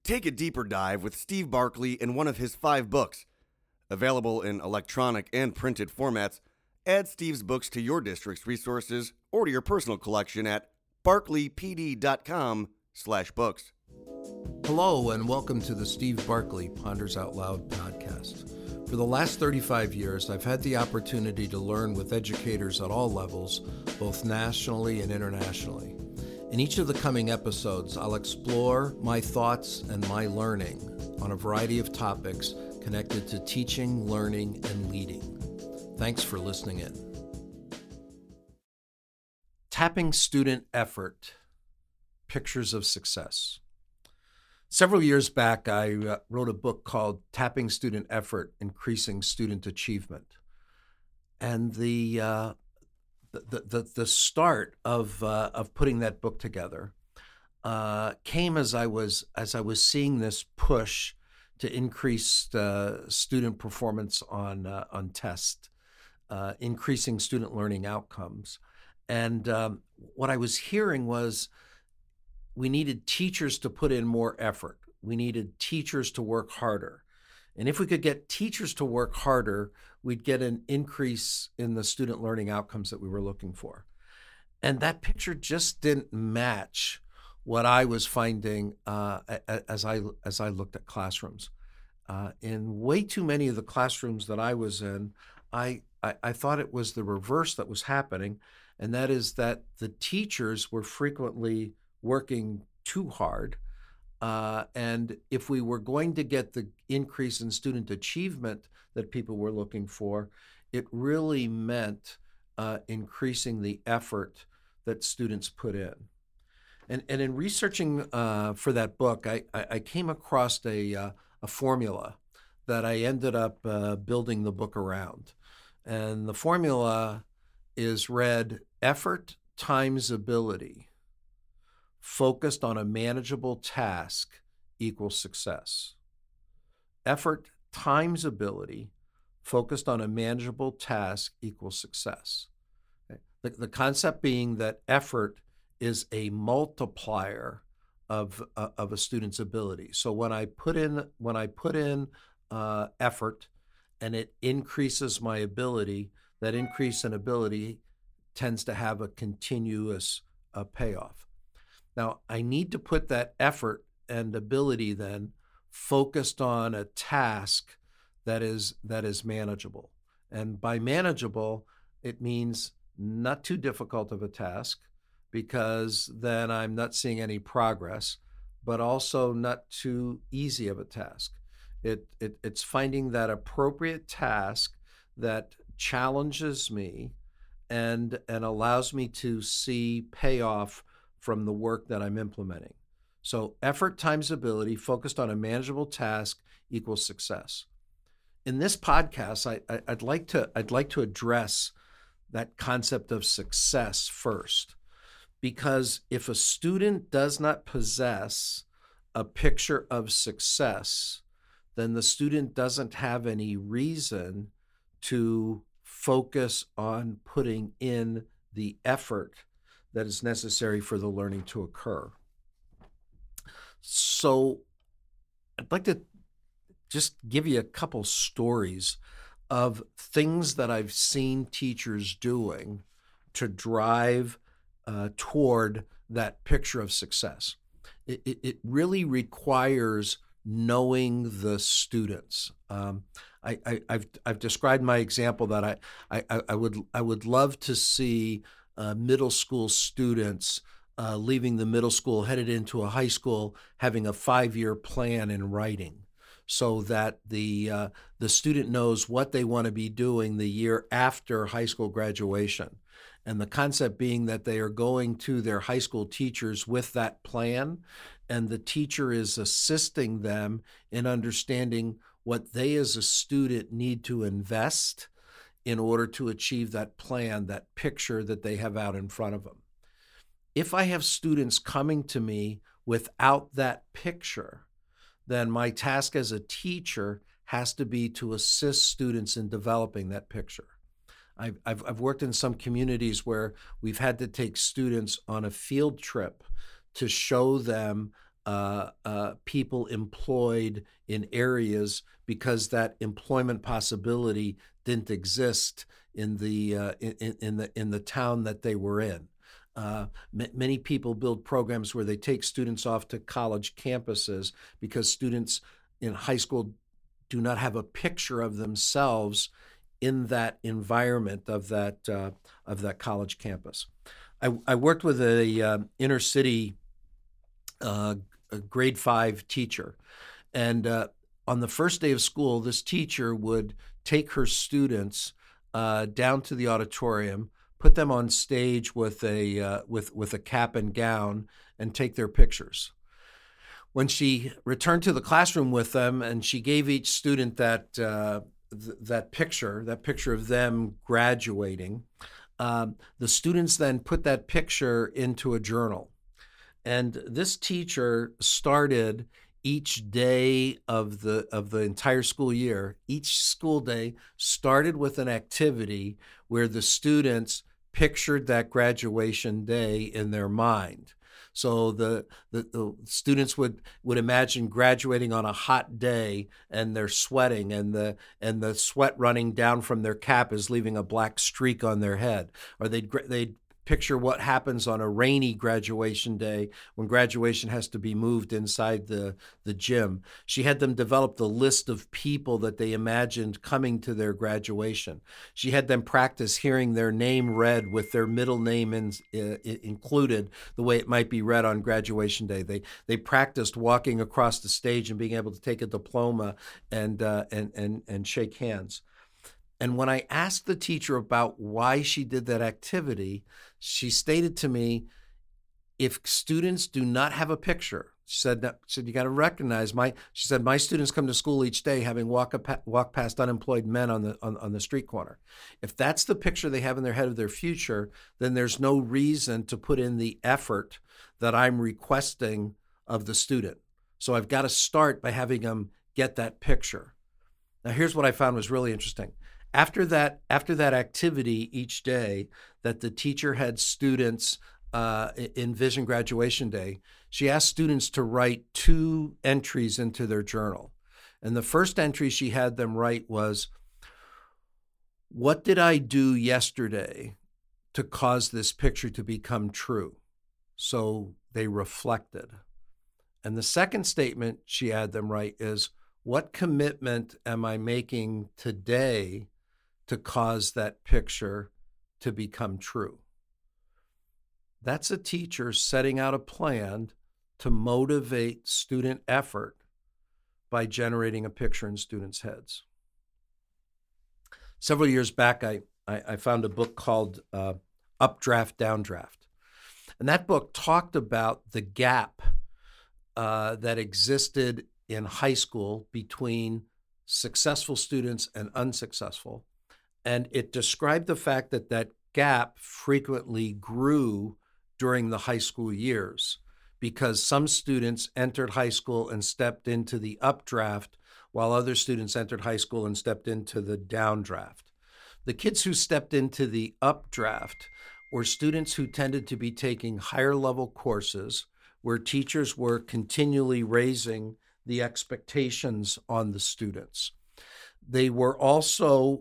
Take a deeper dive with Steve Barkley in one of his 5 books. Available in electronic and printed formats, add Steve's books to your district's resources or to your personal collection at barkleypd.com/books. Hello, and welcome to the Steve Barkley Ponders Out Loud podcast. For the last 35 years, I've had the opportunity to learn with educators at all levels, both nationally and internationally. In each of the coming episodes, I'll explore my thoughts and my learning on a variety of topics connected to teaching, learning, and leading. Thanks for listening in. Tapping Student Effort, Pictures of Success. Several years back, I wrote a book called Tapping Student Effort, Increasing Student Achievement. And the start of putting that book together came as I was seeing this push to increase student performance on tests, increasing student learning outcomes. And what I was hearing was we needed teachers to put in more effort. We needed teachers to work harder. And if we could get teachers to work harder, we'd get an increase in the student learning outcomes that we were looking for. And that picture just didn't match what I was finding as I looked at classrooms. In way too many of the classrooms that I was in, I thought it was the reverse that was happening, and that is that the teachers were frequently working too hard. And if we were going to get the increase in student achievement that people were looking for, it really meant increasing the effort that students put in. And in researching for that book, I came across a formula that I ended up building the book around. And the formula is read: effort times ability focused on a manageable task equals success. Effort times ability focused on a manageable task equals success. Okay. The concept being that effort is a multiplier of a student's ability. So when I put in effort and it increases my ability, that increase in ability tends to have a continuous payoff. Now, I need to put that effort and ability then focused on a task that is manageable. And by manageable, it means not too difficult of a task, because then I'm not seeing any progress, but also not too easy of a task. It's finding that appropriate task that challenges me and allows me to see payoff from the work that I'm implementing. So effort times ability focused on a manageable task equals success. In this podcast, I'd like to address that concept of success first, because if a student does not possess a picture of success, then the student doesn't have any reason to focus on putting in the effort that is necessary for the learning to occur. So I'd like to just give you a couple stories of things that I've seen teachers doing to drive toward that picture of success. It really requires knowing the students. I've described my example that I would love to see middle school students leaving the middle school, headed into a high school, having a 5-year plan in writing, so that the student knows what they want to be doing the year after high school graduation. And the concept being that they are going to their high school teachers with that plan, and the teacher is assisting them in understanding what they as a student need to invest in order to achieve that plan, that picture that they have out in front of them. If I have students coming to me without that picture, then my task as a teacher has to be to assist students in developing that picture. I've worked in some communities where we've had to take students on a field trip to show them people employed in areas because that employment possibility didn't exist in the town that they were in. Many people build programs where they take students off to college campuses because students in high school do not have a picture of themselves in that environment of that college campus. I worked with a inner city a grade 5 teacher, and on the first day of school, this teacher would take her students down to the auditorium, put them on stage with a cap and gown, and take their pictures. When she returned to the classroom with them, and she gave each student that picture of them graduating, the students then put that picture into a journal. And this teacher started each day of the entire school year. Each school day started with an activity where the students pictured that graduation day in their mind. So the students would imagine graduating on a hot day, and they're sweating, and the sweat running down from their cap is leaving a black streak on their head. Or they'd picture what happens on a rainy graduation day when graduation has to be moved inside the gym. She had them develop the list of people that they imagined coming to their graduation. She had them practice hearing their name read with their middle name included, the way it might be read on graduation day. They practiced walking across the stage and being able to take a diploma and shake hands. And when I asked the teacher about why she did that activity, she stated to me, if students do not have a picture, she said you got to recognize my students come to school each day having walk past unemployed men on the street corner. If that's the picture they have in their head of their future, then there's no reason to put in the effort that I'm requesting of the student. So I've got to start by having them get that picture. Now, here's what I found was really interesting. After that activity each day that the teacher had students envision graduation day, she asked students to write 2 entries into their journal. And the first entry she had them write was, what did I do yesterday to cause this picture to become true? So they reflected. And the second statement she had them write is, what commitment am I making today to cause that picture to become true? That's a teacher setting out a plan to motivate student effort by generating a picture in students' heads. Several years back, I found a book called Updraft, Downdraft. And that book talked about the gap that existed in high school between successful students and unsuccessful. And it described the fact that gap frequently grew during the high school years because some students entered high school and stepped into the updraft while other students entered high school and stepped into the downdraft. The kids who stepped into the updraft were students who tended to be taking higher level courses where teachers were continually raising the expectations on the students. They were also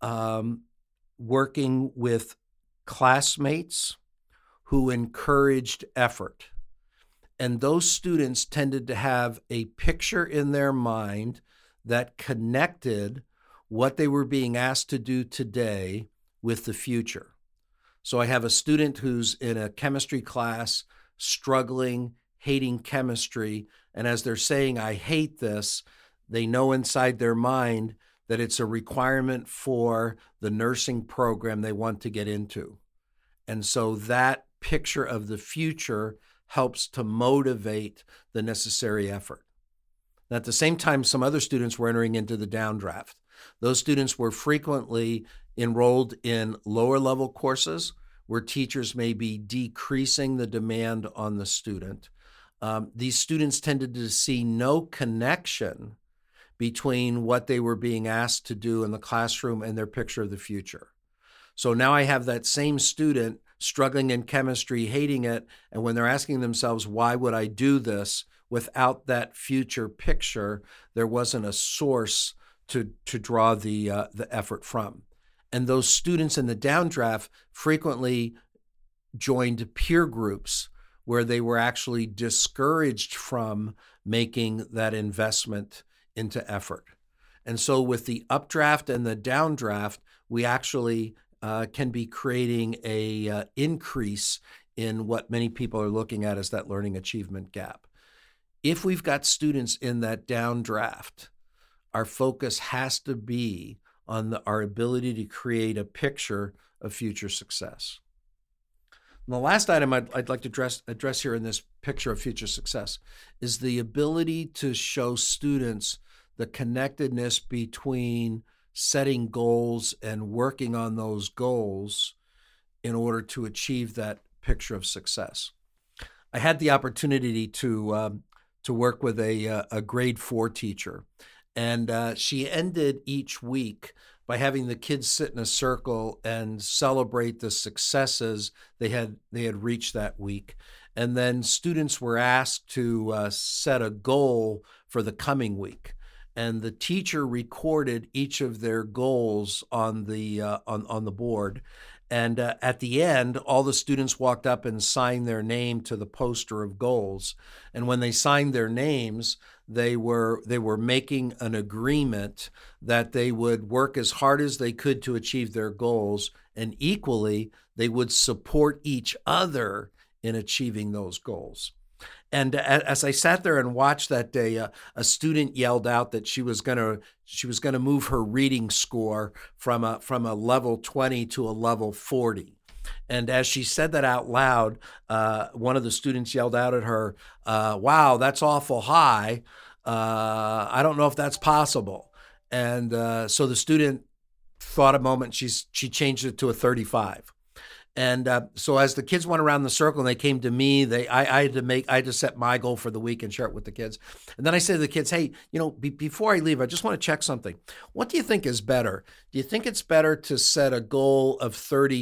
working with classmates who encouraged effort. And those students tended to have a picture in their mind that connected what they were being asked to do today with the future. So I have a student who's in a chemistry class, struggling, hating chemistry, and as they're saying, I hate this, they know inside their mind that it's a requirement for the nursing program they want to get into. And so that picture of the future helps to motivate the necessary effort. And at the same time, some other students were entering into the downdraft. Those students were frequently enrolled in lower level courses where teachers may be decreasing the demand on the student. These students tended to see no connection between what they were being asked to do in the classroom and their picture of the future. So now I have that same student struggling in chemistry, hating it, and when they're asking themselves, why would I do this? without that future picture, there wasn't a source to draw the effort from. And those students in the downdraft frequently joined peer groups where they were actually discouraged from making that investment into effort. And so with the updraft and the downdraft, we actually can be creating a increase in what many people are looking at as that learning achievement gap. If we've got students in that downdraft, our focus has to be on our ability to create a picture of future success. And the last item I'd like to address here in this picture of future success is the ability to show students the connectedness between setting goals and working on those goals in order to achieve that picture of success. I had the opportunity to work with a grade 4 teacher, and she ended each week by having the kids sit in a circle and celebrate the successes they had reached that week. And then students were asked to set a goal for the coming week. And the teacher recorded each of their goals on the board. And at the end, all the students walked up and signed their name to the poster of goals. And when they signed their names, they were making an agreement that they would work as hard as they could to achieve their goals, and equally, they would support each other in achieving those goals. And as I sat there and watched that day, a student yelled out that she was going to move her reading score from a level 20 to a level 40. And as she said that out loud, one of the students yelled out at her, "Wow, that's awful high. I don't know if that's possible." And so the student thought a moment. She changed it to a 35. And so as the kids went around the circle and they came to me, I had to set my goal for the week and share it with the kids. And then I said to the kids, "Hey, before I leave, I just want to check something. What do you think is better? Do you think it's better to set a goal of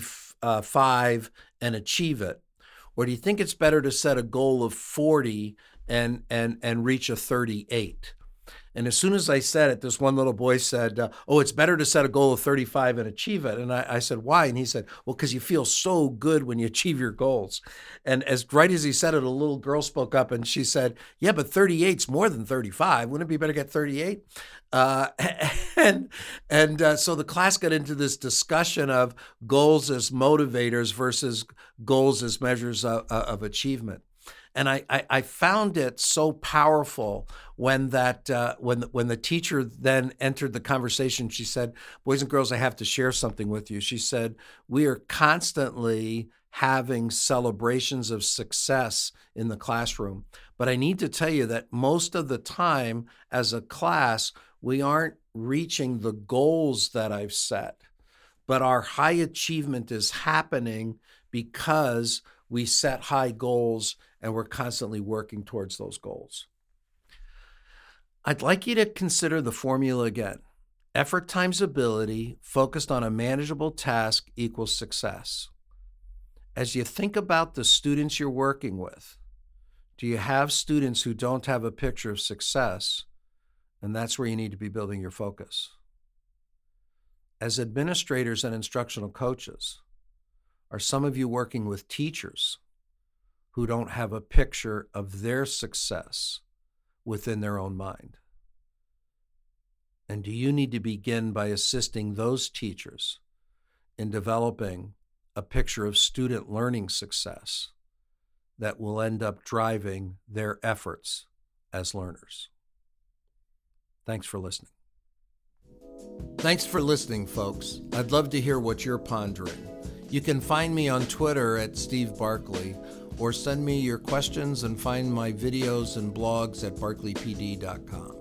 35 and achieve it? Or do you think it's better to set a goal of 40 and reach a 38? And as soon as I said it, this one little boy said, "Oh, it's better to set a goal of 35 and achieve it." And I said, "Why?" And he said, "Well, because you feel so good when you achieve your goals." And right as he said it, a little girl spoke up and she said, "Yeah, but 38's more than 35. Wouldn't it be better to get 38? So the class got into this discussion of goals as motivators versus goals as measures of achievement. And I found it so powerful when the teacher then entered the conversation. She said, "Boys and girls, I have to share something with you." She said, "We are constantly having celebrations of success in the classroom, but I need to tell you that most of the time as a class, we aren't reaching the goals that I've set, but our high achievement is happening because we set high goals and we're constantly working towards those goals." I'd like you to consider the formula again. Effort times ability focused on a manageable task equals success. As you think about the students you're working with, do you have students who don't have a picture of success? And that's where you need to be building your focus. As administrators and instructional coaches, are some of you working with teachers who don't have a picture of their success within their own mind? And do you need to begin by assisting those teachers in developing a picture of student learning success that will end up driving their efforts as learners? Thanks for listening. Thanks for listening, folks. I'd love to hear what you're pondering. You can find me on Twitter at Steve Barkley, or send me your questions and find my videos and blogs at barkleypd.com.